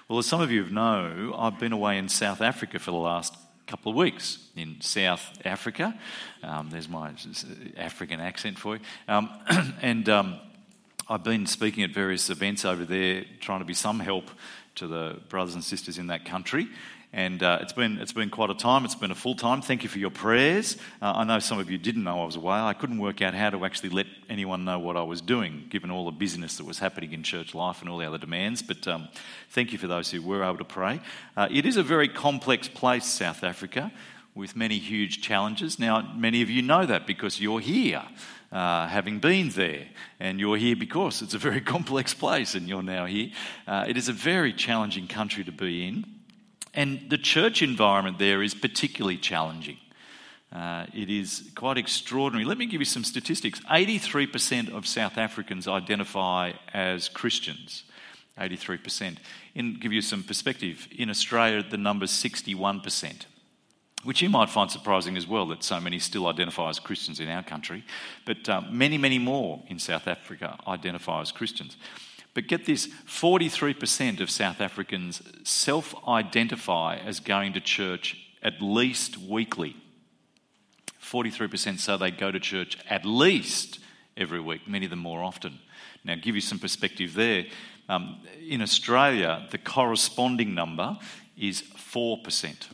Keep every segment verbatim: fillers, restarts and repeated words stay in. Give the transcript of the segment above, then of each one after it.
Well, as some of you know, I've been away in South Africa for the last couple of weeks. In South Africa, um, there's my African accent for you, um, and um, I've been speaking at various events over there, trying to be some help to the brothers and sisters in that country. And uh, it's been it's been quite a time. It's been a full time. Thank you for your prayers. Uh, I know some of you didn't know I was away. I couldn't work out how to actually let anyone know what I was doing, given all the busyness that was happening in church life and all the other demands. But um, thank you for those who were able to pray. Uh, it is a very complex place, South Africa, with many huge challenges. Now, many of you know that because you're here, uh, having been there, and you're here because it's a very complex place, and you're now here. Uh, it is a very challenging country to be in. And the church environment there is particularly challenging. Uh, it is quite extraordinary. Let me give you some statistics. eighty-three percent of South Africans identify as Christians. eighty-three percent. In give you some perspective, in Australia the number's sixty-one percent, which you might find surprising as well, that so many still identify as Christians in our country. But uh, many, many more in South Africa identify as Christians. But get this, forty-three percent of South Africans self-identify as going to church at least weekly. forty-three percent say they go to church at least every week, many of them more often. Now, give you some perspective there. Um, in Australia, the corresponding number is four percent.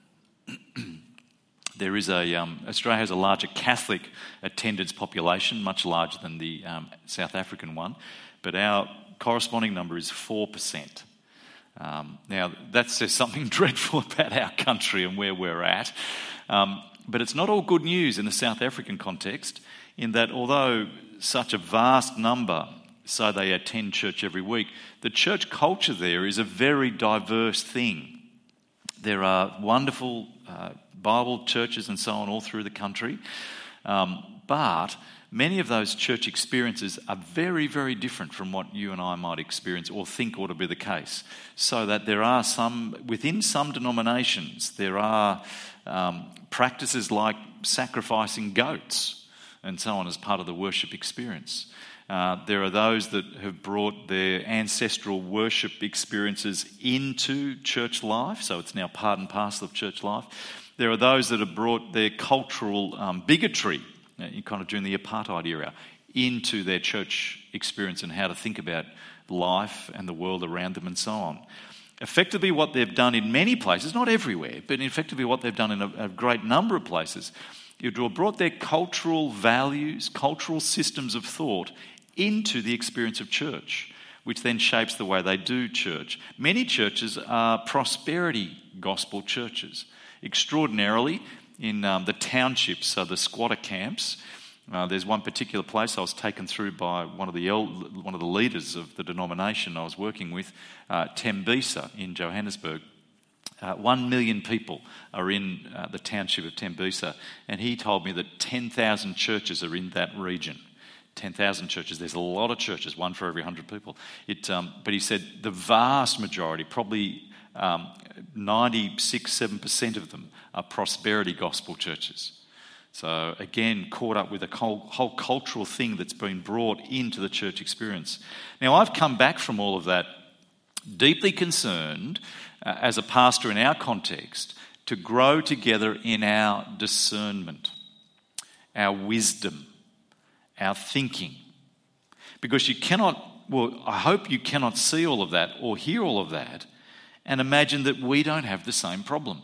There is a, um, Australia has a larger Catholic attendance population, much larger than the um, South African one, but our corresponding number is four percent. Um, now, that says something dreadful about our country and where we're at. Um, but it's not all good news in the South African context, in that although such a vast number say they attend church every week, the church culture there is a very diverse thing. There are wonderful uh, Bible churches and so on all through the country, um, but many of those church experiences are very, very different from what you and I might experience or think ought to be the case. So that there are some, within some denominations, there are um, practices like sacrificing goats and so on as part of the worship experience. Uh, there are those that have brought their ancestral worship experiences into church life, so it's now part and parcel of church life. There are those that have brought their cultural um, bigotry, kind of during the apartheid era, into their church experience and how to think about life and the world around them and so on. Effectively what they've done in many places, not everywhere, but effectively what they've done in a, a great number of places, is to have brought their cultural values, cultural systems of thought into the experience of church, which then shapes the way they do church. Many churches are prosperity gospel churches. Extraordinarily, in um, the townships, so the squatter camps, uh, there's one particular place I was taken through by one of the el- one of the leaders of the denomination I was working with, uh, Tembisa in Johannesburg. Uh, one million people are in uh, the township of Tembisa, and he told me that ten thousand churches are in that region. ten thousand churches. There's a lot of churches, one for every one hundred people. It, um, but he said the vast majority, probably um, ninety-six, seven percent of them are prosperity gospel churches. So again, caught up with a whole, whole cultural thing that's been brought into the church experience. Now, I've come back from all of that deeply concerned, uh, as a pastor in our context, to grow together in our discernment, our wisdom, our thinking. Because you cannot, well, I hope you cannot see all of that or hear all of that and imagine that we don't have the same problem.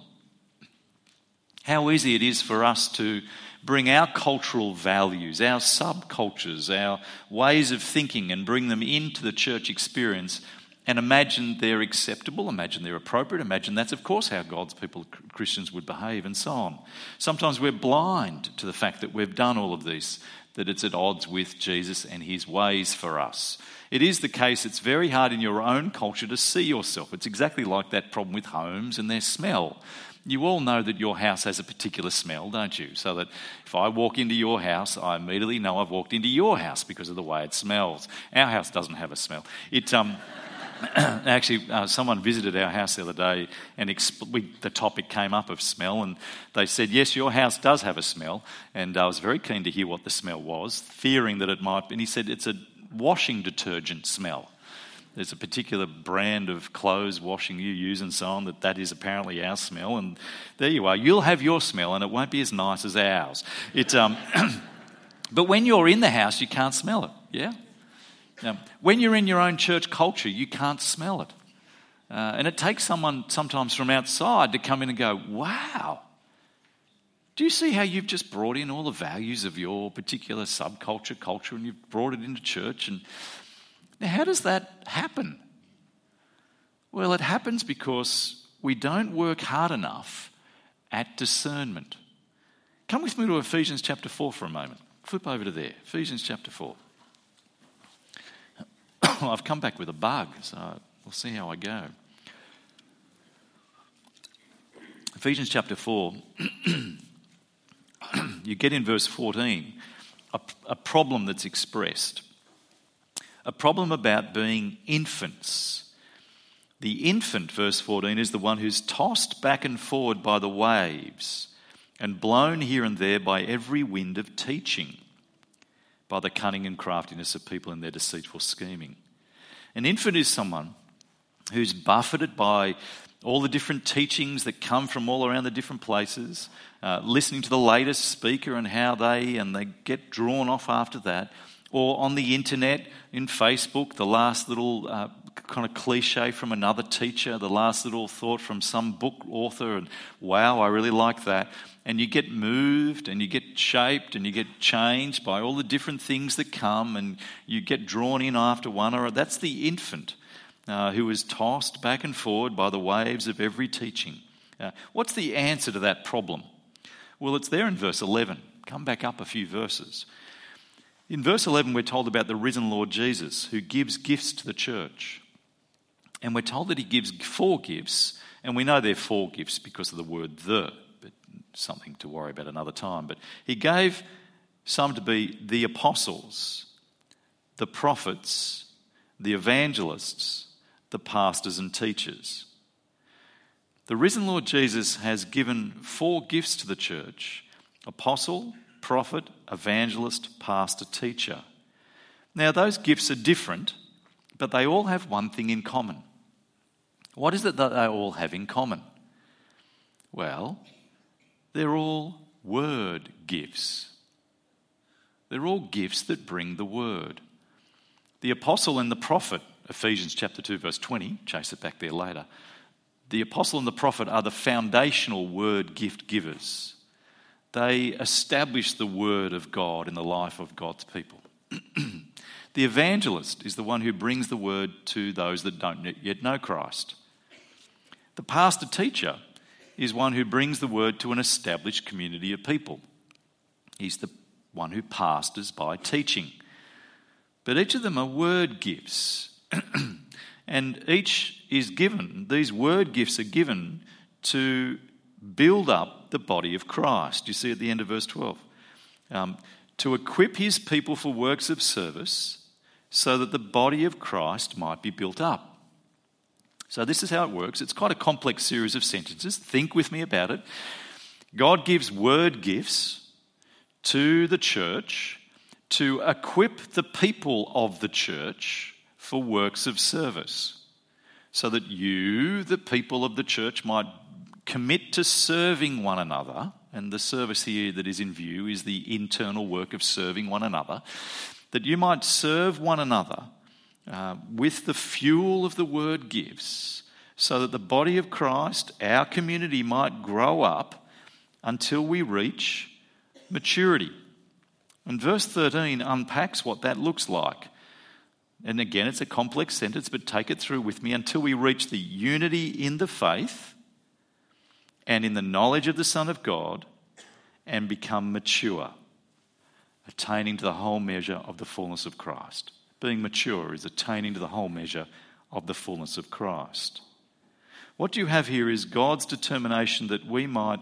How easy it is for us to bring our cultural values, our subcultures, our ways of thinking and bring them into the church experience and imagine they're acceptable, imagine they're appropriate, imagine that's of course how God's people, Christians, would behave and so on. Sometimes we're blind to the fact that we've done all of this, that it's at odds with Jesus and his ways for us. It is the case, it's very hard in your own culture to see yourself. It's exactly like that problem with homes and their smell. You all know that your house has a particular smell, don't you? So that if I walk into your house, I immediately know I've walked into your house because of the way it smells. Our house doesn't have a smell. It um, actually, uh, someone visited our house the other day, and exp- we, the topic came up of smell, and they said, yes, your house does have a smell. And I was very keen to hear what the smell was, fearing that it might be. And he said, it's a washing detergent smell. There's a particular brand of clothes washing you use and so on that that is apparently our smell. And there you are. You'll have your smell and it won't be as nice as ours. It's, um, but when you're in the house, you can't smell it, yeah? Now, when you're in your own church culture, you can't smell it. Uh, and it takes someone sometimes from outside to come in and go, wow, do you see how you've just brought in all the values of your particular subculture, culture, and you've brought it into church? And now, how does that happen? Well, it happens because we don't work hard enough at discernment. Come with me to Ephesians chapter four for a moment. Flip over to there, Ephesians chapter four. I've come back with a bug, so we'll see how I go. Ephesians chapter four, you get in verse fourteen, a, a problem that's expressed. A problem about being infants. The infant, verse fourteen, is the one who's tossed back and forward by the waves and blown here and there by every wind of teaching, by the cunning and craftiness of people in their deceitful scheming. An infant is someone who's buffeted by all the different teachings that come from all around the different places, uh, listening to the latest speaker and how they, and they get drawn off after that, or on the internet, in Facebook, the last little uh, kind of cliche from another teacher, the last little thought from some book author, and wow, I really like that. And you get moved and you get shaped and you get changed by all the different things that come, and you get drawn in after one, or that's the infant uh, who is tossed back and forward by the waves of every teaching. Uh, what's the answer to that problem? Well, it's there in verse eleven. Come back up a few verses. In verse eleven, we're told about the risen Lord Jesus, who gives gifts to the church. And we're told that he gives four gifts, and we know they're four gifts because of the word the, but something to worry about another time. But he gave some to be the apostles, the prophets, the evangelists, the pastors and teachers. The risen Lord Jesus has given four gifts to the church: apostle, prophet, evangelist, pastor, teacher. Now, those gifts are different, but they all have one thing in common. What is it that they all have in common? Well, they're all word gifts. They're all gifts that bring the word. The apostle and the prophet, Ephesians chapter two, verse twenty, chase it back there later. The apostle and the prophet are the foundational word gift givers. They establish the word of God in the life of God's people. The evangelist is the one who brings the word to those that don't yet know Christ. The pastor teacher is one who brings the word to an established community of people. He's the one who pastors by teaching. But each of them are word gifts. And each is given, these word gifts are given to build up the body of Christ. You see at the end of verse twelve. Um, to equip his people for works of service so that the body of Christ might be built up. So this is how it works. It's quite a complex series of sentences. Think with me about it. God gives word gifts to the church to equip the people of the church for works of service, so that you, the people of the church, might commit to serving one another. And the service here that is in view is the internal work of serving one another, that you might serve one another uh, with the fuel of the word gives, so that the body of Christ, our community, might grow up until we reach maturity. And verse thirteen unpacks what that looks like. And again, it's a complex sentence, but take it through with me. Until we reach the unity in the faith and in the knowledge of the Son of God and become mature, attaining to the whole measure of the fullness of Christ. Being mature is attaining to the whole measure of the fullness of Christ. What you have here is God's determination that we might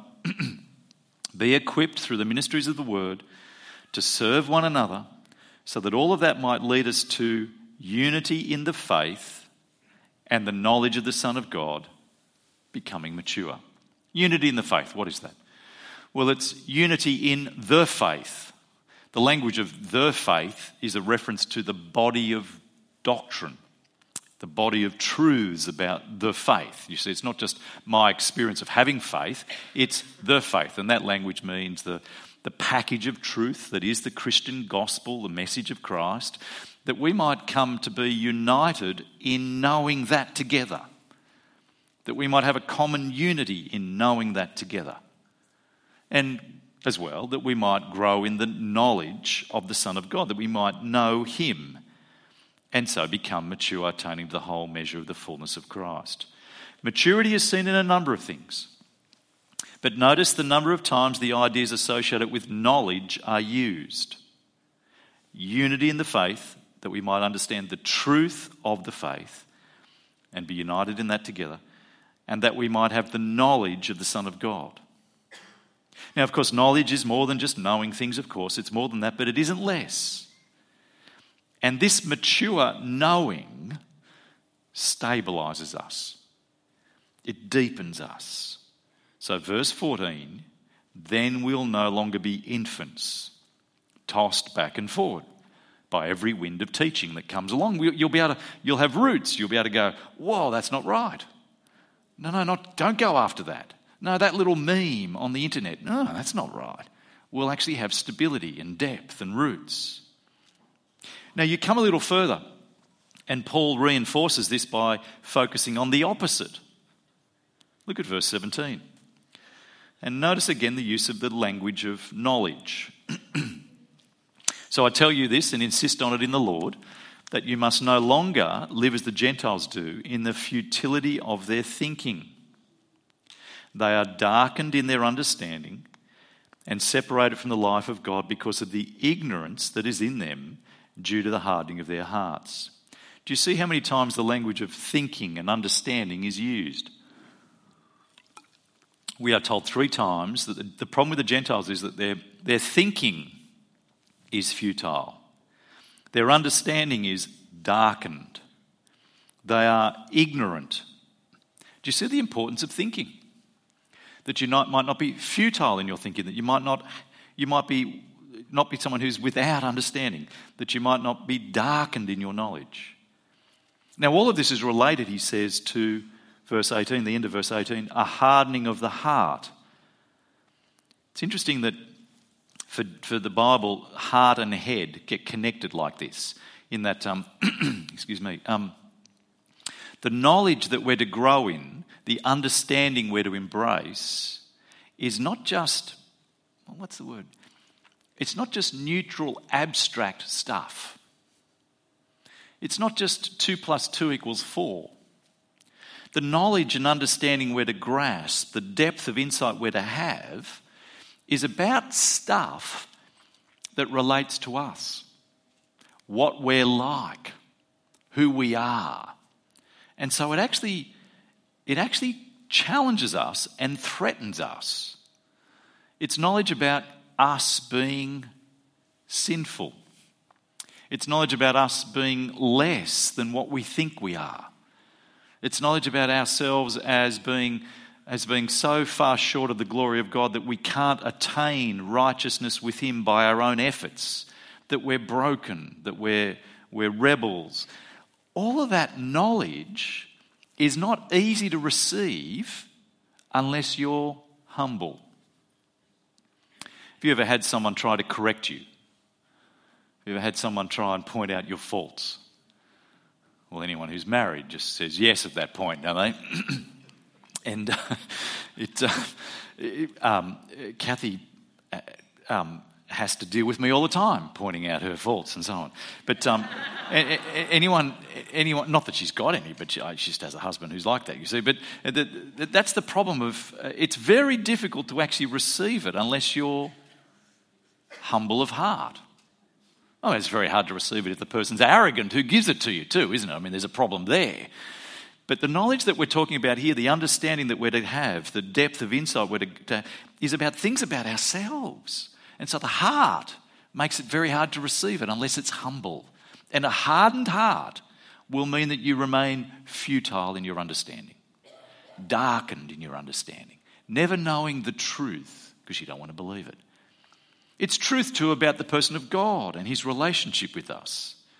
be equipped through the ministries of the word to serve one another, so that all of that might lead us to unity in the faith and the knowledge of the Son of God, becoming mature. Unity in the faith, what is that? Well, it's unity in the faith. The language of the faith is a reference to the body of doctrine. the body of truths about the faith. You see, it's not just my experience of having faith, it's the faith. And that language means the, the package of truth that is the Christian gospel, the message of Christ, that we might come to be united in knowing that together. That we might have a common unity in knowing that together. And as well, that we might grow in the knowledge of the Son of God, that we might know him and so become mature, attaining to the whole measure of the fullness of Christ. Maturity is seen in a number of things. But notice the number of times the ideas associated with knowledge are used. Unity in the faith, that we might understand the truth of the faith and be united in that together, and that we might have the knowledge of the Son of God. Now, of course, knowledge is more than just knowing things, of course. It's more than that, but it isn't less. And this mature knowing stabilises us. It deepens us. So verse fourteen, then we'll no longer be infants, tossed back and forward by every wind of teaching that comes along. You'll be able to, you'll have roots. You'll be able to go, whoa, that's not right. No, no, not, don't go after that. No, that little meme on the internet, no, that's not right. We'll actually have stability and depth and roots. Now, you come a little further, and Paul reinforces this by focusing on the opposite. Look at verse seventeen. And notice again the use of the language of knowledge. So I tell you this and insist on it in the Lord, that you must no longer live as the Gentiles do in the futility of their thinking. They are darkened in their understanding and separated from the life of God because of the ignorance that is in them due to the hardening of their hearts. Do you see how many times the language of thinking and understanding is used? We are told three times that the, the problem with the Gentiles is that their, their thinking is futile. Their understanding is darkened. They are ignorant. Do you see the importance of thinking? That you not, might not be futile in your thinking, that you might not, you might be not be someone who's without understanding, that you might not be darkened in your knowledge. Now, all of this is related, he says, to verse eighteen, the end of verse eighteen, a hardening of the heart. It's interesting that for, for the Bible, heart and head get connected like this, in that, um, excuse me, um, the knowledge that we're to grow in, the understanding we're to embrace, is not just, well, what's the word? It's not just neutral, abstract stuff. It's not just two plus two equals four. The knowledge and understanding we're to grasp, the depth of insight we're to have, is about stuff that relates to us. What we're like, who we are. And so it actually, it actually challenges us and threatens us. It's knowledge about us being sinful. It's knowledge about us being less than what we think we are. It's knowledge about ourselves as being, as being so far short of the glory of God that we can't attain righteousness with Him by our own efforts, that we're broken, that we're, we're rebels. All of that knowledge is not easy to receive unless you're humble. Have you ever had someone try to correct you? Have you ever had someone try and point out your faults? Well, anyone who's married just says yes at that point, don't they? and uh, it, uh, it, um, Kathy uh, um, has to deal with me all the time, pointing out her faults and so on. But um, a- a- anyone, anyone, not that she's got any, but she, she just has a husband who's like that, you see. But the, the, that's the problem of, uh, it's very difficult to actually receive it unless you're humble of heart. Oh, it's very hard to receive it if the person's arrogant who gives it to you too, isn't it? I mean, there's a problem there. But the knowledge that we're talking about here, the understanding that we're to have, the depth of insight we're to, to is about things about ourselves. And so the heart makes it very hard to receive it unless it's humble. And a hardened heart will mean that you remain futile in your understanding, darkened in your understanding, never knowing the truth because you don't want to believe it. It's truth too about the person of God and His relationship with us.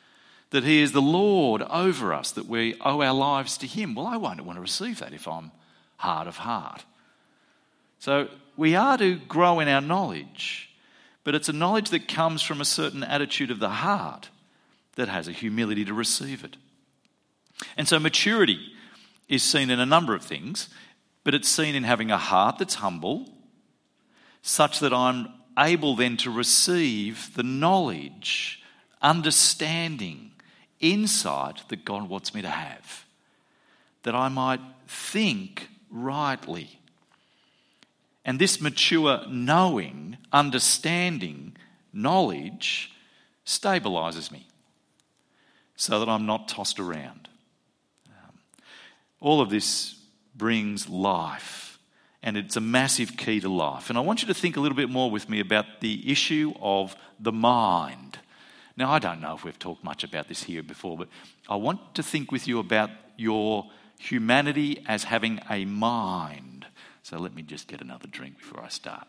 that he is the Lord over us, that we owe our lives to him. Well, I won't want to receive that if I'm hard of heart. So we are to grow in our knowledge, but it's a knowledge that comes from a certain attitude of the heart that has a humility to receive it. And so maturity is seen in a number of things, but it's seen in having a heart that's humble, such that I'm able then to receive the knowledge, understanding, insight that God wants me to have, that I might think rightly. And this mature knowing, understanding, knowledge stabilises me so that I'm not tossed around. Um, all of this brings life, and it's a massive key to life. And I want you to think a little bit more with me about the issue of the mind. Now, I don't know if we've talked much about this here before, but I want to think with you about your humanity as having a mind. So let me just get another drink before I start.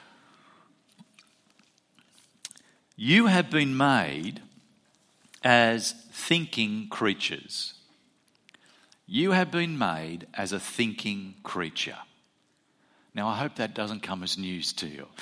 You have been made as thinking creatures. You have been made as a thinking creature. Now, I hope that doesn't come as news to you.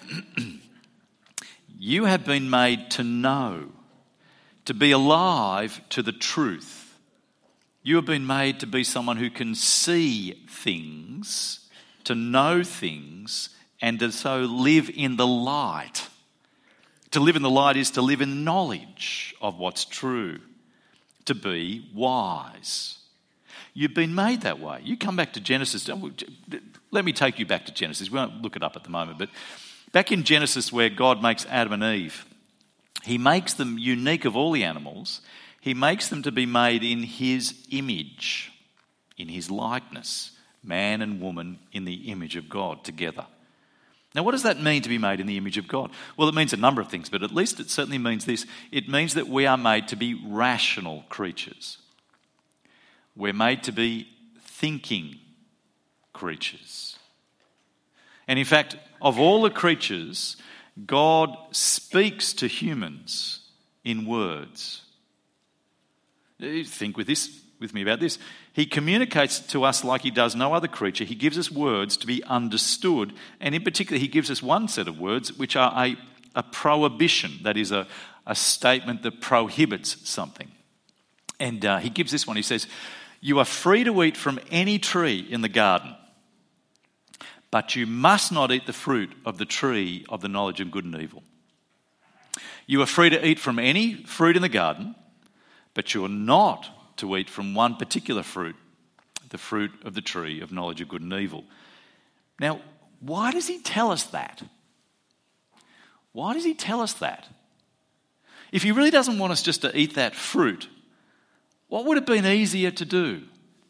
You have been made to know, to be alive to the truth. You have been made to be someone who can see things, to know things, and to so live in the light. To live in the light is to live in knowledge of what's true, to be wise. You've been made that way. You come back to Genesis. Let me take you back to Genesis. We won't look it up at the moment, but back in Genesis where God makes Adam and Eve, he makes them unique of all the animals. He makes them to be made in his image, in his likeness, man and woman in the image of God together. Now, what does that mean to be made in the image of God? Well, it means a number of things, but at least it certainly means this. It means that we are made to be rational creatures. We're made to be thinking creatures. And in fact, of all the creatures, God speaks to humans in words. Think with this, with me about this. He communicates to us like he does no other creature. He gives us words to be understood. And in particular, he gives us one set of words which are a, a prohibition. That is a, a statement that prohibits something. And uh, he gives this one. He says, "You are free to eat from any tree in the garden, but you must not eat the fruit of the tree of the knowledge of good and evil. You are free to eat from any fruit in the garden, but you are not to eat from one particular fruit, the fruit of the tree of knowledge of good and evil." Now, why does he tell us that? Why does he tell us that? If he really doesn't want us just to eat that fruit, what would have been easier to do?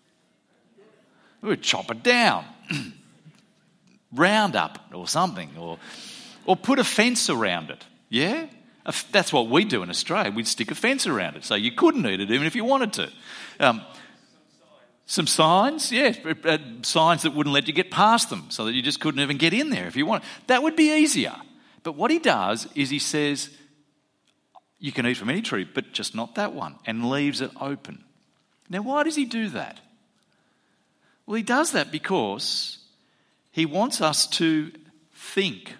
We would chop it down, round up or something, or or put a fence around it, yeah? That's what we do in Australia. We'd stick a fence around it so you couldn't eat it even if you wanted to. Um, some signs, yeah, signs that wouldn't let you get past them so that you just couldn't even get in there if you wanted. That would be easier. But what he does is he says, you can eat from any tree, but just not that one, and leaves it open. Now, why does he do that? Well, he does that because he wants us to think.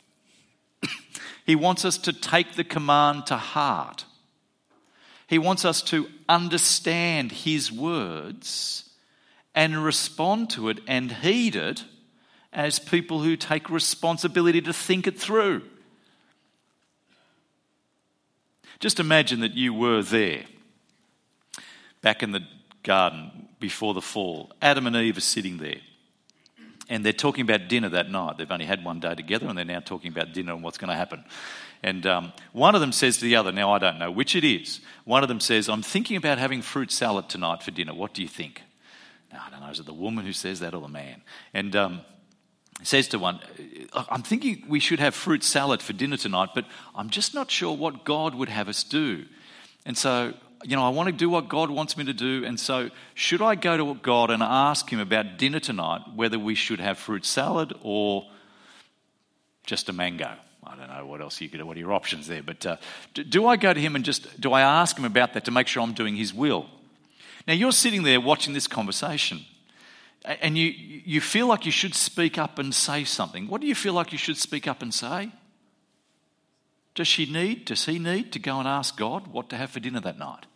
He wants us to take the command to heart. He wants us to understand his words and respond to it and heed it as people who take responsibility to think it through. Just imagine that you were there, back in the garden before the fall. Adam and Eve are sitting there. And they're talking about dinner that night. They've only had one day together and they're now talking about dinner and what's going to happen. And um, one of them says to the other, now I don't know which it is, one of them says, "I'm thinking about having fruit salad tonight for dinner. What do you think?" Now, I don't know, is it the woman who says that or the man? And um, says to one, "I'm thinking we should have fruit salad for dinner tonight, but I'm just not sure what God would have us do. And so, you know, I want to do what God wants me to do, and so should I go to God and ask him about dinner tonight, whether we should have fruit salad or just a mango? I don't know what else you could do, what are your options there, but uh, do, do I go to him and just, do I ask him about that to make sure I'm doing his will? Now you're sitting there watching this conversation and you, you feel like you should speak up and say something. What do you feel like you should speak up and say? Does she need, does he need to go and ask God what to have for dinner that night?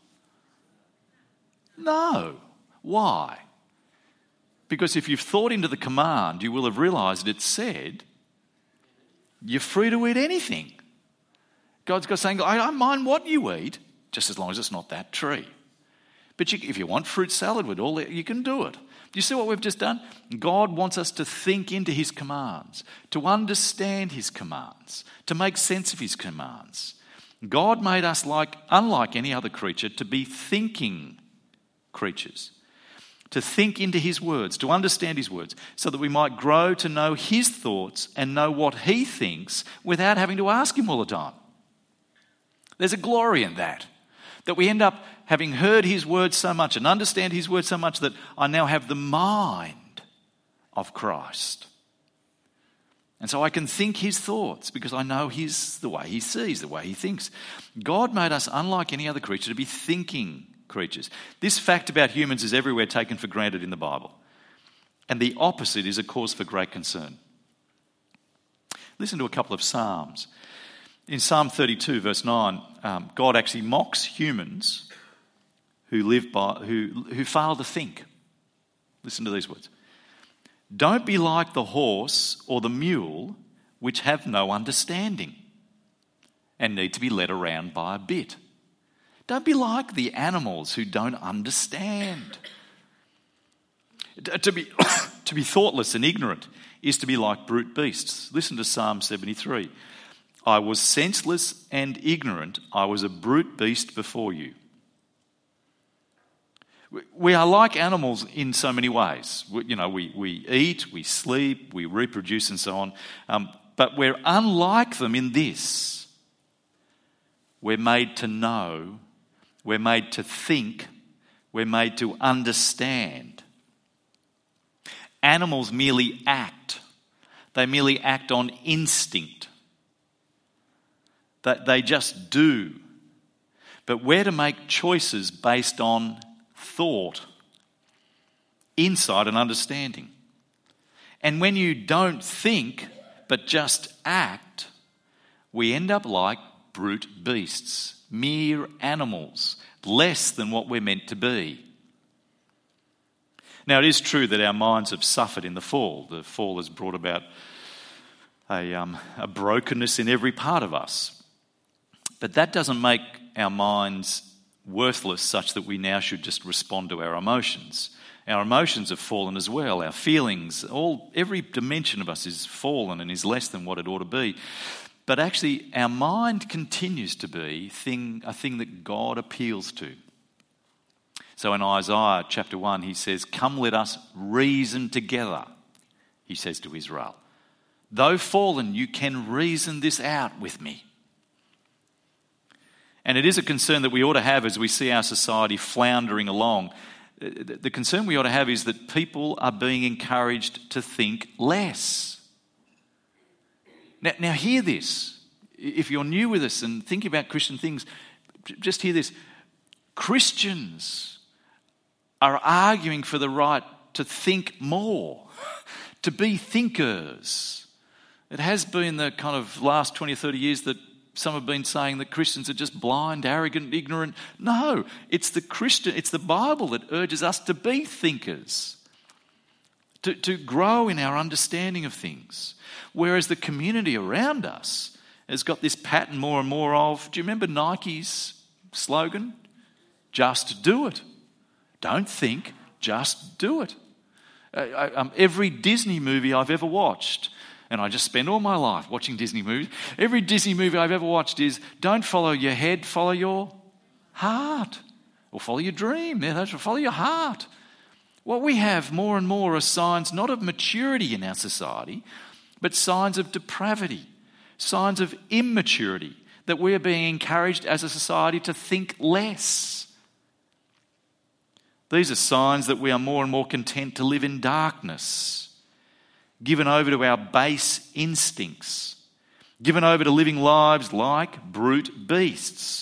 No. Why? Because if you've thought into the command, you will have realised it said, you're free to eat anything. God's got saying, I don't mind what you eat, just as long as it's not that tree. But you, if you want fruit salad with all that, you can do it. Do you see what we've just done? God wants us to think into his commands, to understand his commands, to make sense of his commands. God made us, like unlike any other creature, to be thinking creatures, to think into his words, to understand his words, so that we might grow to know his thoughts and know what he thinks without having to ask him all the time. There's a glory in that, that we end up having heard his words so much and understand his words so much that I now have the mind of Christ. And so I can think his thoughts because I know his, the way he sees, the way he thinks. God made us, unlike any other creature, to be thinking creatures. This fact about humans is everywhere taken for granted in the Bible. And the opposite is a cause for great concern. Listen to a couple of Psalms. In Psalm thirty-two, verse nine, um, God actually mocks humans who live by, who, who fail to think. Listen to these words. Don't be like the horse or the mule, which have no understanding and need to be led around by a bit. Don't be like the animals who don't understand. To be, to be thoughtless and ignorant is to be like brute beasts. Listen to Psalm seventy-three. I was senseless and ignorant. I was a brute beast before you. We are like animals in so many ways. We, you know, we, we eat, we sleep, we reproduce and so on. Um, but we're unlike them in this. We're made to know, we're made to think, we're made to understand. Animals merely act. They merely act on instinct. That they just do. But we're to make choices based on thought, insight and understanding. And when you don't think but just act, we end up like brute beasts, mere animals, less than what we're meant to be. Now, it is true that our minds have suffered in the fall. The fall has brought about a, um, a brokenness in every part of us. But that doesn't make our minds worthless such that we now should just respond to our emotions. Our emotions have fallen as well. Our feelings, all every dimension of us is fallen and is less than what it ought to be. But actually, our mind continues to be thing, a thing that God appeals to. So in Isaiah chapter one, he says, "Come, let us reason together," he says to Israel. "Though fallen, you can reason this out with me." And it is a concern that we ought to have as we see our society floundering along. The concern we ought to have is that people are being encouraged to think less. Now, now hear this. If you're new with us and thinking about Christian things, just hear this. Christians are arguing for the right to think more, to be thinkers. It has been the kind of last twenty or thirty years that some have been saying that Christians are just blind, arrogant, ignorant. No, it's the Christian, it's the Bible that urges us to be thinkers, to, to grow in our understanding of things. Whereas the community around us has got this pattern more and more of, do you remember Nike's slogan? Just do it. Don't think, just do it. Uh, I, um, every Disney movie I've ever watched, and I just spend all my life watching Disney movies. Every Disney movie I've ever watched is, don't follow your head, follow your heart. Or follow your dream. Yeah, that's follow your heart. What we have more and more are signs not of maturity in our society, but signs of depravity, signs of immaturity, that we are being encouraged as a society to think less. These are signs that we are more and more content to live in darkness, given over to our base instincts, given over to living lives like brute beasts.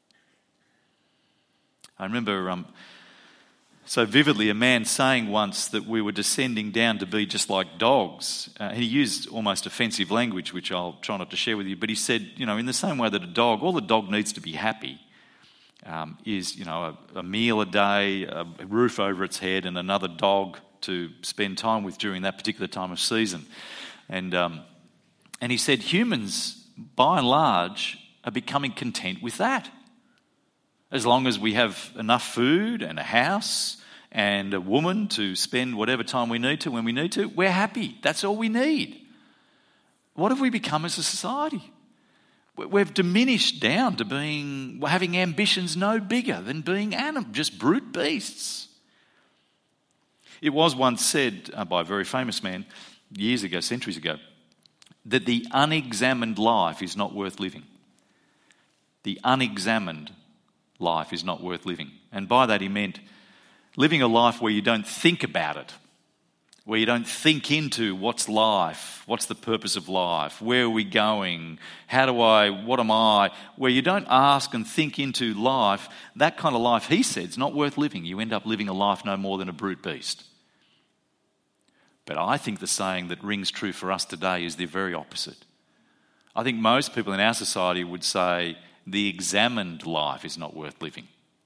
I remember um, so vividly a man saying once that we were descending down to be just like dogs. Uh, he used almost offensive language, which I'll try not to share with you, but he said, you know, in the same way that a dog, all the dog needs to be happy um, is, you know, a, a meal a day, a roof over its head, and another dog to spend time with during that particular time of season. And um, and he said humans, by and large, are becoming content with that. As long as we have enough food and a house and a woman to spend whatever time we need to when we need to, we're happy. That's all we need. What have we become as a society? We've diminished down to being having ambitions no bigger than being animals, just brute beasts. It was once said uh, by a very famous man years ago, centuries ago, that the unexamined life is not worth living. The unexamined life is not worth living. And by that he meant living a life where you don't think about it, where you don't think into what's life, what's the purpose of life, where are we going, how do I, what am I, where you don't ask and think into life. That kind of life, he said, is not worth living. You end up living a life no more than a brute beast. But I think the saying that rings true for us today is the very opposite. I think most people in our society would say the examined life is not worth living.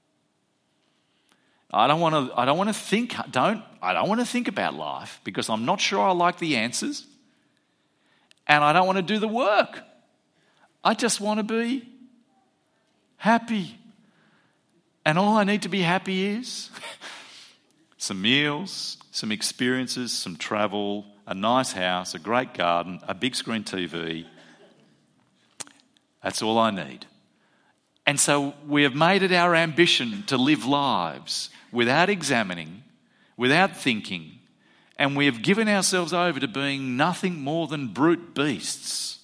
I don't want to. I don't want to think. Don't. I don't want to think about life because I'm not sure I like the answers, and I don't want to do the work. I just want to be happy, and all I need to be happy is some meals, some experiences, some travel, a nice house, a great garden, a big screen T V. That's all I need. And so we have made it our ambition to live lives without examining, without thinking, and we have given ourselves over to being nothing more than brute beasts.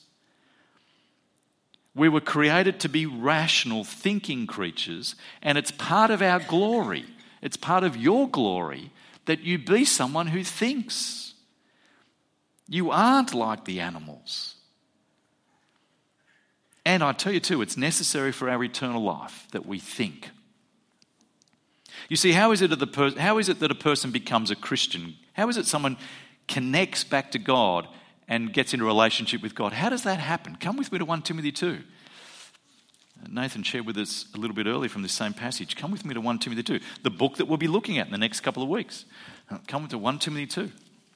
We were created to be rational, thinking creatures, and it's part of our glory, it's part of your glory that you be someone who thinks. You aren't like the animals. And I tell you too, it's necessary for our eternal life that we think. You see, how is it that the per- how is it that a person becomes a Christian? How is it someone connects back to God and gets into a relationship with God? How does that happen? Come with me to First Timothy two. Nathan shared with us a little bit earlier from this same passage. Come with me to First Timothy two, the book that we'll be looking at in the next couple of weeks. Come to First Timothy two.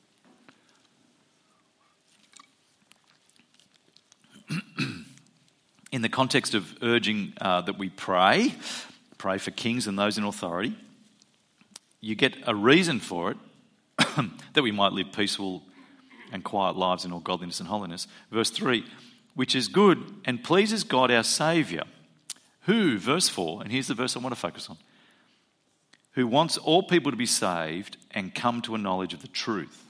In the context of urging uh, that we pray, pray for kings and those in authority, you get a reason for it, that we might live peaceful and quiet lives in all godliness and holiness. Verse three, which is good and pleases God our Saviour, who, verse four, and here's the verse I want to focus on, who wants all people to be saved and come to a knowledge of the truth.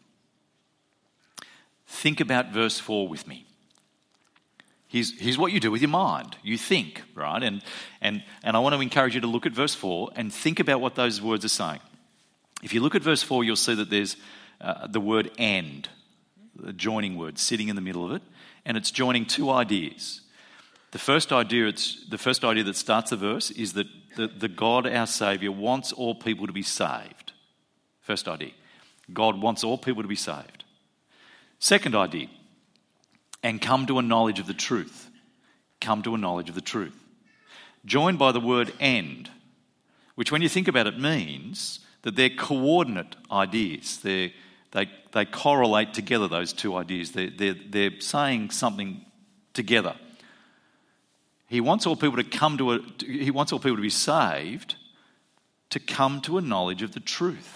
Think about verse four with me. Here's, here's what you do with your mind. You think, right? And, and, and I want to encourage you to look at verse four and think about what those words are saying. If you look at verse four, you'll see that there's uh, the word and, the joining word, sitting in the middle of it, and it's joining two ideas. The first idea, it's, the first idea that starts the verse is that the, the God, our Saviour, wants all people to be saved. First idea. God wants all people to be saved. Second idea, and come to a knowledge of the truth. Come to a knowledge of the truth. Joined by the word and, which when you think about it means that they're coordinate ideas. They're, they they correlate together, those two ideas. They're, they're, they're saying something together. He wants all people to come to a, he wants all people to be saved, to come to a knowledge of the truth.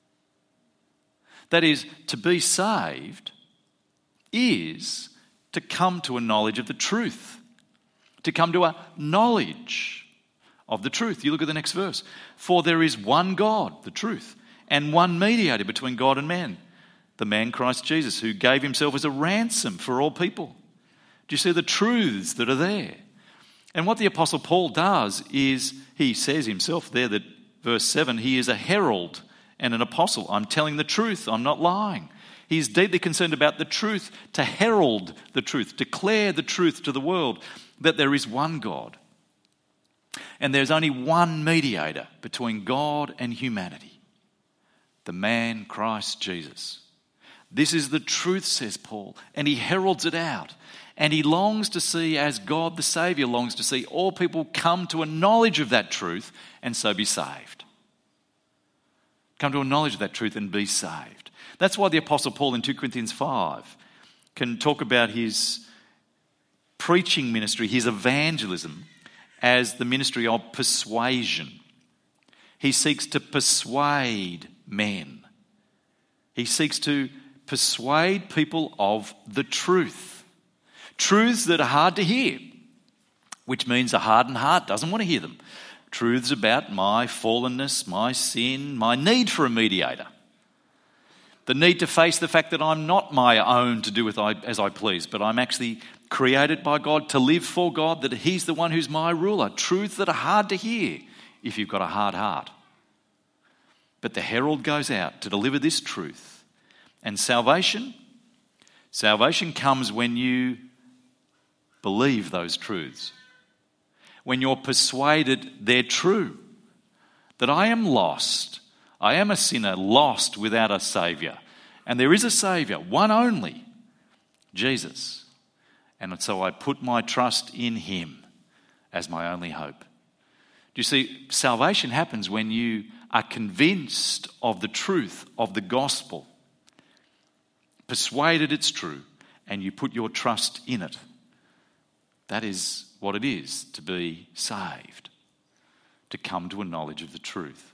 That is, to be saved is to come to a knowledge of the truth, to come to a knowledge of the truth. You look at the next verse. For there is one God, the truth, and one mediator between God and man, the man Christ Jesus, who gave himself as a ransom for all people. Do you see the truths that are there? And what the Apostle Paul does is, he says himself there that, verse seven, he is a herald and an apostle. I'm telling the truth, I'm not lying. He is deeply concerned about the truth, to herald the truth, declare the truth to the world, that there is one God. And there's only one mediator between God and humanity, the man Christ Jesus. This is the truth, says Paul, and he heralds it out. And he longs to see, as God the Saviour longs to see, all people come to a knowledge of that truth and so be saved. Come to a knowledge of that truth and be saved. That's why the Apostle Paul in two Corinthians five can talk about his preaching ministry, his evangelism, as the ministry of persuasion. He seeks to persuade men. He seeks to persuade people of the truth. Truths that are hard to hear, which means a hardened heart doesn't want to hear them. Truths about my fallenness, my sin, my need for a mediator. The need to face the fact that I'm not my own to do with as I please, but I'm actually created by God to live for God, that He's the one who's my ruler. Truths that are hard to hear if you've got a hard heart. But the herald goes out to deliver this truth. And salvation, salvation comes when you believe those truths. When you're persuaded they're true. That I am lost. I am a sinner, lost without a Saviour. And there is a Saviour, one only, Jesus. And so I put my trust in Him as my only hope. Do you see, salvation happens when you are convinced of the truth of the gospel, persuaded it's true, and you put your trust in it. That is what it is to be saved, to come to a knowledge of the truth.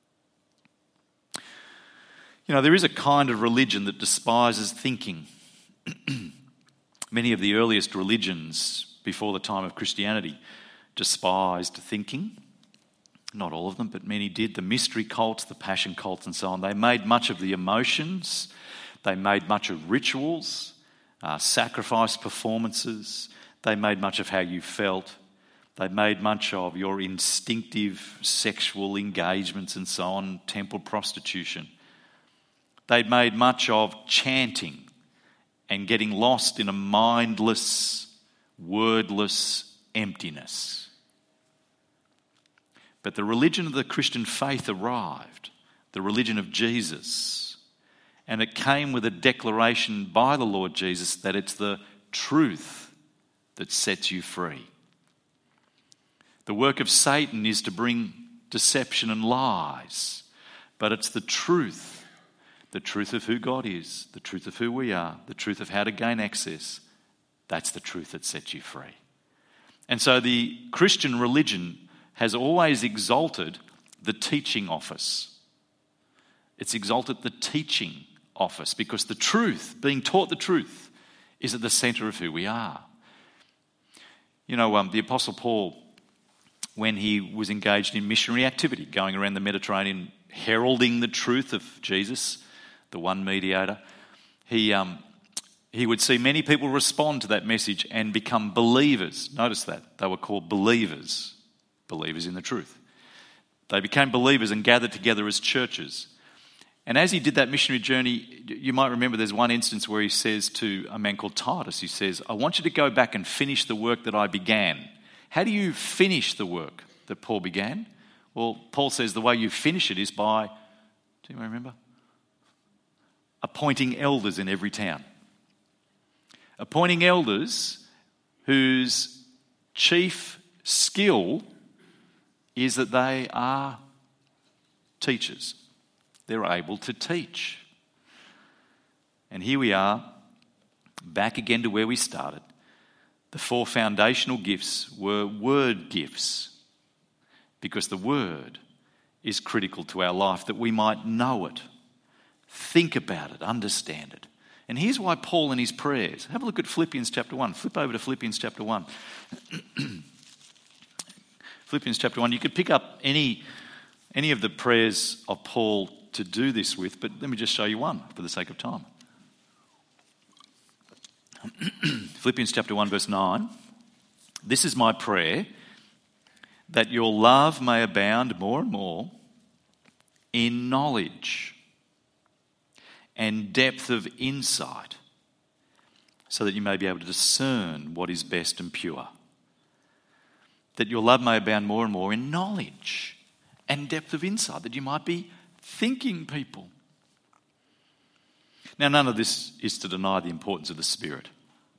You know, there is a kind of religion that despises thinking. Many of the earliest religions before the time of Christianity despised thinking. Not all of them, but many did. The mystery cults, the passion cults and so on. They made much of the emotions. They made much of rituals, uh, sacrifice performances. They made much of how you felt. They made much of your instinctive sexual engagements and so on, temple prostitution. They made much of chanting and getting lost in a mindless, wordless emptiness. But the religion of the Christian faith arrived, the religion of Jesus, and it came with a declaration by the Lord Jesus that it's the truth that sets you free. The work of Satan is to bring deception and lies, but it's the truth, the truth of who God is, the truth of who we are, the truth of how to gain access. That's the truth that sets you free. And so the Christian religion has always exalted the teaching office. It's exalted the teaching office because the truth, being taught the truth, is at the centre of who we are. You know, um, the Apostle Paul, when he was engaged in missionary activity, going around the Mediterranean, heralding the truth of Jesus, the one mediator, he um, he would see many people respond to that message and become believers. Notice that. They were called believers, believers in the truth. They became believers and gathered together as churches. And as he did that missionary journey, you might remember there's one instance where he says to a man called Titus, he says, I want you to go back and finish the work that I began. How do you finish the work that Paul began? Well, Paul says the way you finish it is by, do you remember? Appointing elders in every town. Appointing elders whose chief skill is that they are teachers. They're able to teach. And here we are, back again to where we started. The four foundational gifts were word gifts, because the word is critical to our life, that we might know it, think about it, understand it. And here's why Paul in his prayers, have a look at Philippians chapter one. Flip over to Philippians chapter one. Philippians chapter one. You could pick up any, any of the prayers of Paul to do this with, but let me just show you one for the sake of time. Philippians chapter one verse nine. This is my prayer, that your love may abound more and more in knowledge and depth of insight, so that you may be able to discern what is best and pure. That your love may abound more and more in knowledge and depth of insight, that you might be thinking people. Now, none of this is to deny the importance of the Spirit.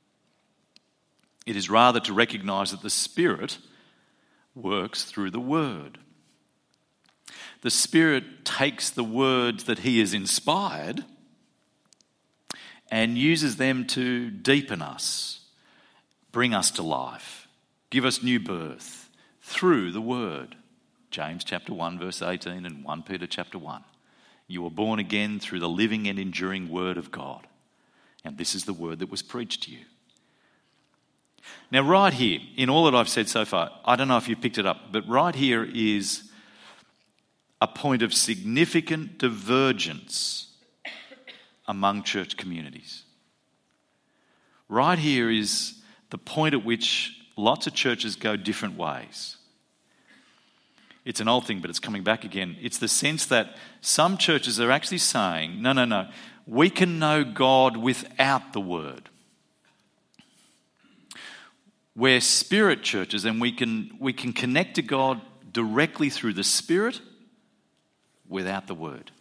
It is rather to recognise that the Spirit works through the Word. The Spirit takes the words that He has inspired and uses them to deepen us, bring us to life, give us new birth through the Word. James chapter one verse eighteen and First Peter chapter one. You were born again through the living and enduring Word of God. And this is the word that was preached to you. Now right here, in all that I've said so far, I don't know if you've picked it up, but right here is a point of significant divergence among church communities. Right here is the point at which lots of churches go different ways. It's an old thing, but it's coming back again. It's the sense that some churches are actually saying, no, no, no, we can know God without the Word. We're Spirit churches, and we can we can connect to God directly through the Spirit without the Word.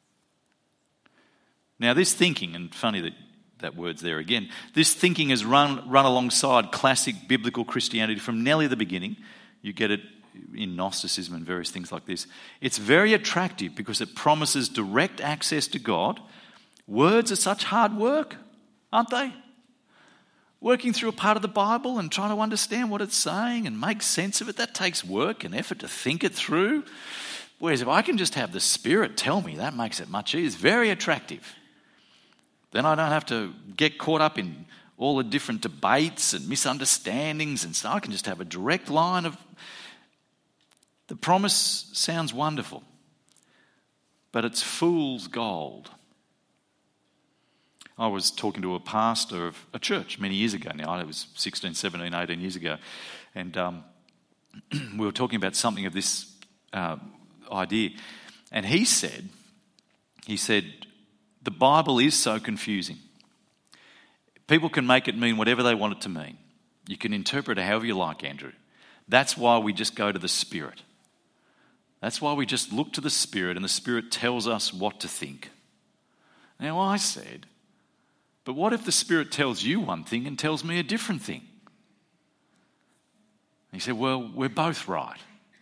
Now this thinking, and funny that that word's there again, this thinking has run, run alongside classic biblical Christianity from nearly the beginning. You get it in Gnosticism and various things like this. It's very attractive because it promises direct access to God. Words are such hard work, aren't they? Working through a part of the Bible and trying to understand what it's saying and make sense of it, that takes work and effort to think it through. Whereas if I can just have the Spirit tell me, that makes it much easier. It's very attractive. Then I don't have to get caught up in all the different debates and misunderstandings and stuff. I can just have a direct line of... The promise sounds wonderful, but it's fool's gold. I was talking to a pastor of a church many years ago now. It was sixteen, seventeen, eighteen years ago. And um, we were talking about something of this uh, idea. And he said, he said, the Bible is so confusing. People can make it mean whatever they want it to mean. You can interpret it however you like, Andrew. That's why we just go to the Spirit. That's why we just look to the Spirit, and the Spirit tells us what to think. Now I said, but what if the Spirit tells you one thing and tells me a different thing? He said, well, we're both right.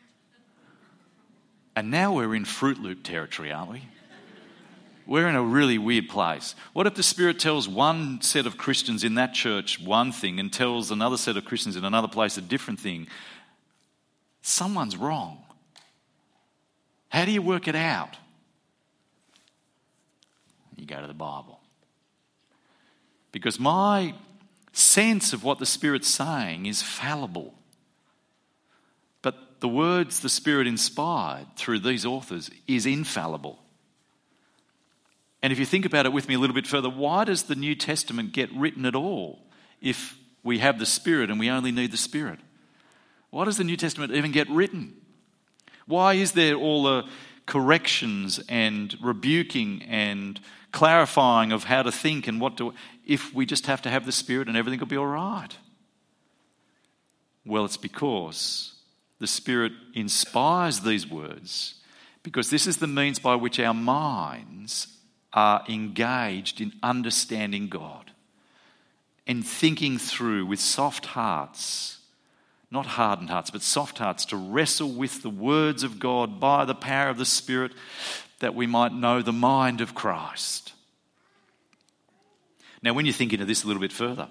And now we're in Fruit Loop territory, aren't we? We're in a really weird place. What if the Spirit tells one set of Christians in that church one thing and tells another set of Christians in another place a different thing? Someone's wrong. How do you work it out? You go to the Bible. Because my sense of what the Spirit's saying is fallible. But the words the Spirit inspired through these authors is infallible. And if you think about it with me a little bit further, why does the New Testament get written at all if we have the Spirit and we only need the Spirit? Why does the New Testament even get written? Why is there all the corrections and rebuking and clarifying of how to think and what to... if we just have to have the Spirit and everything will be all right? Well, it's because the Spirit inspires these words, because this is the means by which our minds are engaged in understanding God and thinking through with soft hearts, not hardened hearts, but soft hearts, to wrestle with the words of God by the power of the Spirit, that we might know the mind of Christ. Now, when you think into this a little bit further,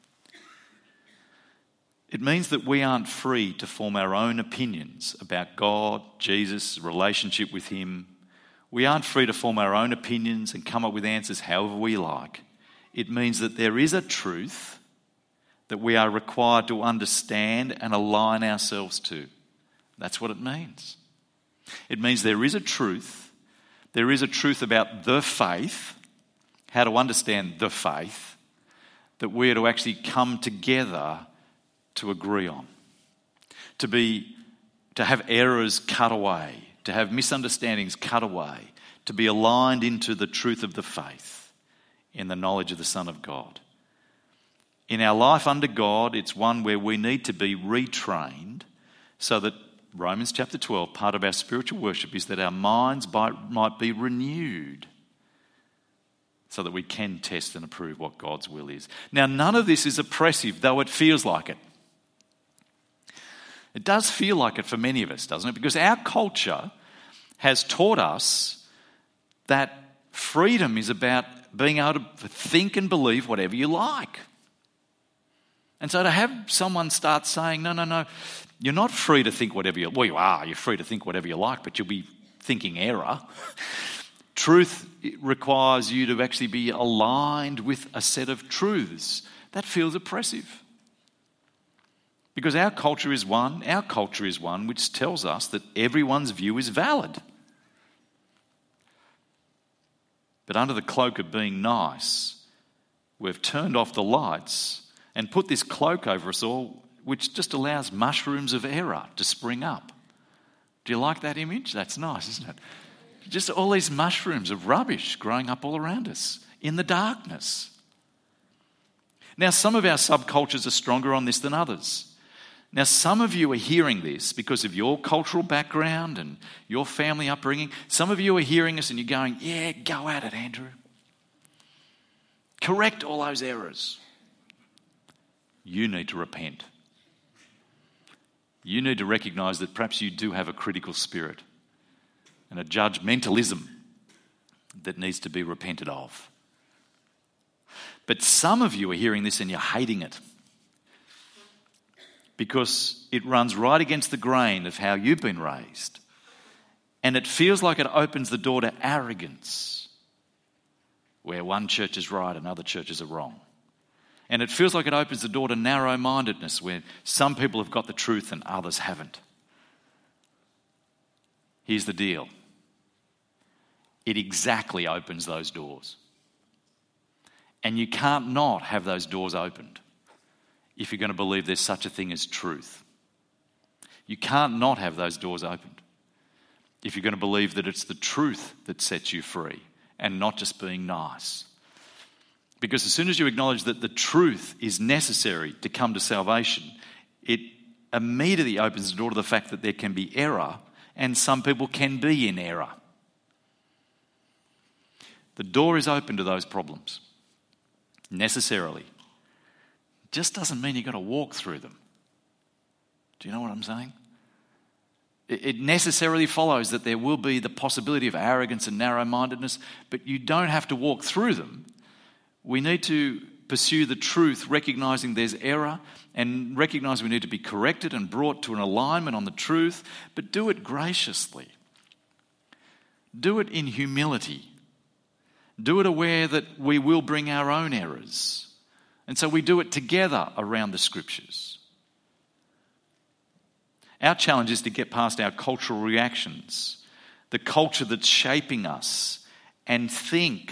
it means that we aren't free to form our own opinions about God, Jesus, relationship with Him. We aren't free to form our own opinions and come up with answers however we like. It means that there is a truth that we are required to understand and align ourselves to. That's what it means. It means there is a truth. There is a truth about the faith, how to understand the faith, that we are to actually come together to agree on. To be, to have errors cut away, to have misunderstandings cut away, to be aligned into the truth of the faith in the knowledge of the Son of God. In our life under God, it's one where we need to be retrained so that Romans chapter twelve, part of our spiritual worship is that our minds might be renewed so that we can test and approve what God's will is. Now, none of this is oppressive, though it feels like it. It does feel like it for many of us, doesn't it? Because our culture has taught us that freedom is about being able to think and believe whatever you like. And so to have someone start saying, no, no, no, you're not free to think whatever you... Well, you are. You're free to think whatever you like, but you'll be thinking error. Truth requires you to actually be aligned with a set of truths. That feels oppressive. Because our culture is one, our culture is one which tells us that everyone's view is valid. But under the cloak of being nice, we've turned off the lights and put this cloak over us all, which just allows mushrooms of error to spring up. Do you like that image? That's nice, isn't it? Just all these mushrooms of rubbish growing up all around us in the darkness. Now, some of our subcultures are stronger on this than others. Now, some of you are hearing this because of your cultural background and your family upbringing. Some of you are hearing us and you're going, yeah, go at it, Andrew. Correct all those errors. You need to repent. You need to recognise that perhaps you do have a critical spirit and a judgmentalism that needs to be repented of. But some of you are hearing this and you're hating it because it runs right against the grain of how you've been raised. And it feels like it opens the door to arrogance, where one church is right and other churches are wrong. And it feels like it opens the door to narrow-mindedness, where some people have got the truth and others haven't. Here's the deal. It exactly opens those doors. And you can't not have those doors opened if you're going to believe there's such a thing as truth. You can't not have those doors opened if you're going to believe that it's the truth that sets you free and not just being nice. Because as soon as you acknowledge that the truth is necessary to come to salvation, it immediately opens the door to the fact that there can be error, and some people can be in error. The door is open to those problems, necessarily. Just doesn't mean you've got to walk through them. Do you know what I'm saying? It necessarily follows that there will be the possibility of arrogance and narrow-mindedness, but you don't have to walk through them. We need to pursue the truth, recognising there's error, and recognise we need to be corrected and brought to an alignment on the truth, but do it graciously. Do it in humility. Do it aware that we will bring our own errors. And so we do it together around the Scriptures. Our challenge is to get past our cultural reactions, the culture that's shaping us, and think.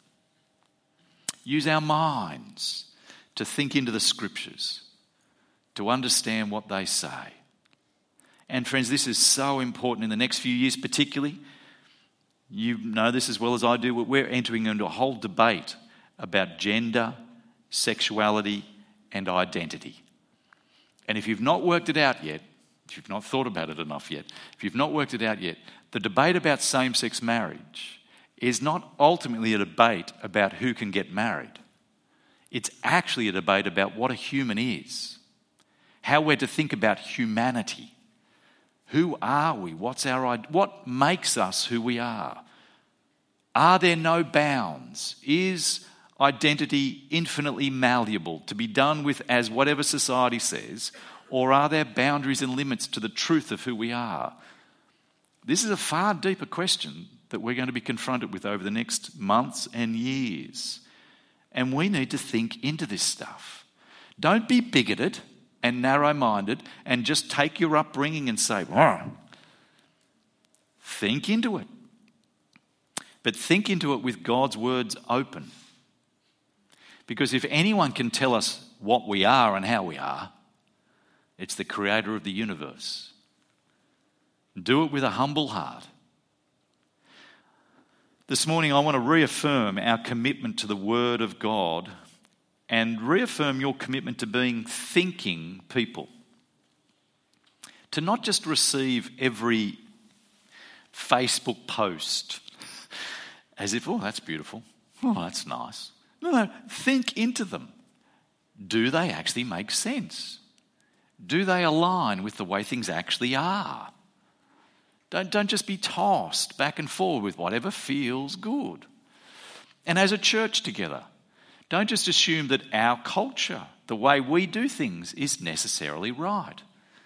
Use our minds to think into the Scriptures, to understand what they say. And friends, this is so important in the next few years particularly. You know this as well as I do. We're entering into a whole debate about gender, sexuality, and identity. And if you've not worked it out yet, if you've not thought about it enough yet, if you've not worked it out yet, the debate about same-sex marriage is not ultimately a debate about who can get married. It's actually a debate about what a human is, how we're to think about humanity. Who are we? What's our what makes us who we are? Are there no bounds? Is identity infinitely malleable to be done with as whatever society says, or are there boundaries and limits to the truth of who we are? This is a far deeper question that we're going to be confronted with over the next months and years. And we need to think into this stuff. Don't be bigoted and narrow-minded and just take your upbringing and say, "Whoa." Think into it. But think into it with God's words open. Because if anyone can tell us what we are and how we are, it's the Creator of the universe. Do it with a humble heart. This morning I want to reaffirm our commitment to the Word of God and reaffirm your commitment to being thinking people. To not just receive every Facebook post as if, oh, that's beautiful, oh, that's nice. No, no, think into them. Do they actually make sense? Do they align with the way things actually are? Don't, don't just be tossed back and forward with whatever feels good. And as a church together, don't just assume that our culture, the way we do things, is necessarily right.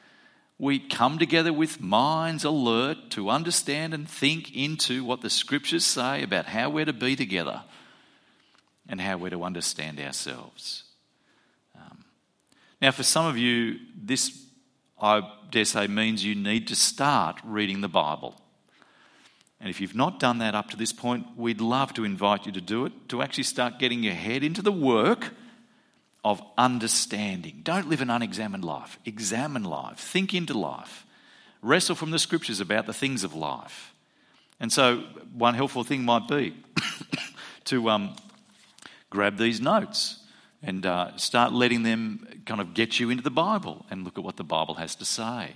We come together with minds alert to understand and think into what the scriptures say about how we're to be together and how we're to understand ourselves. Um, now, for some of you, this, I dare say, means you need to start reading the Bible. And if you've not done that up to this point, we'd love to invite you to do it, to actually start getting your head into the work of understanding. Don't live an unexamined life. Examine life. Think into life. Wrestle from the scriptures about the things of life. And so one helpful thing might be to um, grab these notes and uh, start letting them kind of get you into the Bible and look at what the Bible has to say.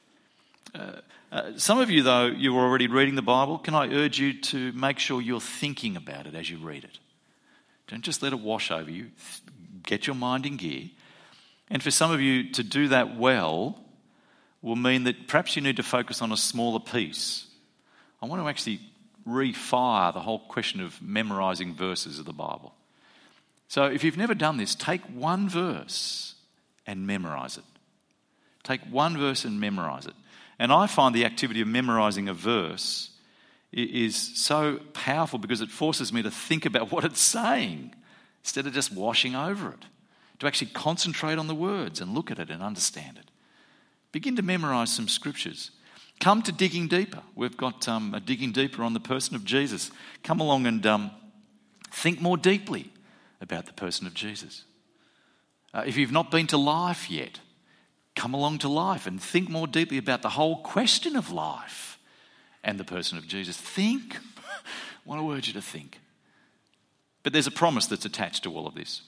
Uh, uh, some of you, though, you're already reading the Bible. Can I urge you to make sure you're thinking about it as you read it? Don't just let it wash over you. Get your mind in gear. And for some of you, to do that well will mean that perhaps you need to focus on a smaller piece. I want to actually refire the whole question of memorising verses of the Bible. So if you've never done this, take one verse and memorise it. Take one verse and memorise it. And I find the activity of memorising a verse is so powerful because it forces me to think about what it's saying instead of just washing over it, to actually concentrate on the words and look at it and understand it. Begin to memorise some scriptures. Come to digging deeper. We've got um, a digging deeper on the person of Jesus. Come along and um, think more deeply about the person of Jesus. Uh, if you've not been to life yet, come along to life and think more deeply about the whole question of life and the person of Jesus. Think. I want to urge you to think. But there's a promise that's attached to all of this.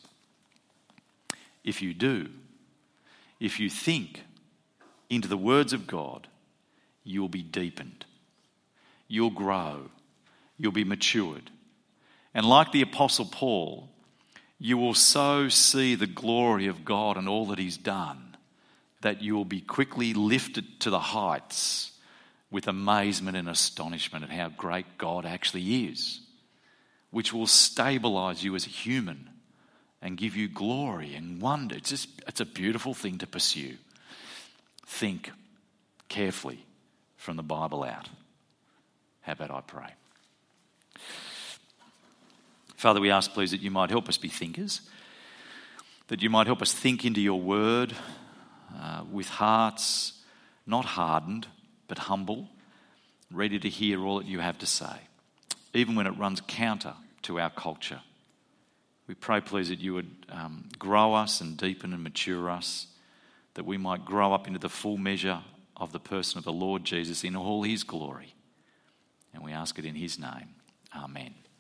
If you do, if you think into the words of God, you'll be deepened. You'll grow. You'll be matured. And like the Apostle Paul, you will so see the glory of God and all that he's done that you will be quickly lifted to the heights with amazement and astonishment at how great God actually is, which will stabilise you as a human and give you glory and wonder. It's just, it's a beautiful thing to pursue. Think carefully from the Bible out. How about I pray? Father, we ask, please, that you might help us be thinkers, that you might help us think into your word uh, with hearts not hardened, but humble, ready to hear all that you have to say, even when it runs counter to our culture. We pray, please, that you would um, grow us and deepen and mature us, that we might grow up into the full measure of the person of the Lord Jesus in all his glory. And we ask it in his name. Amen.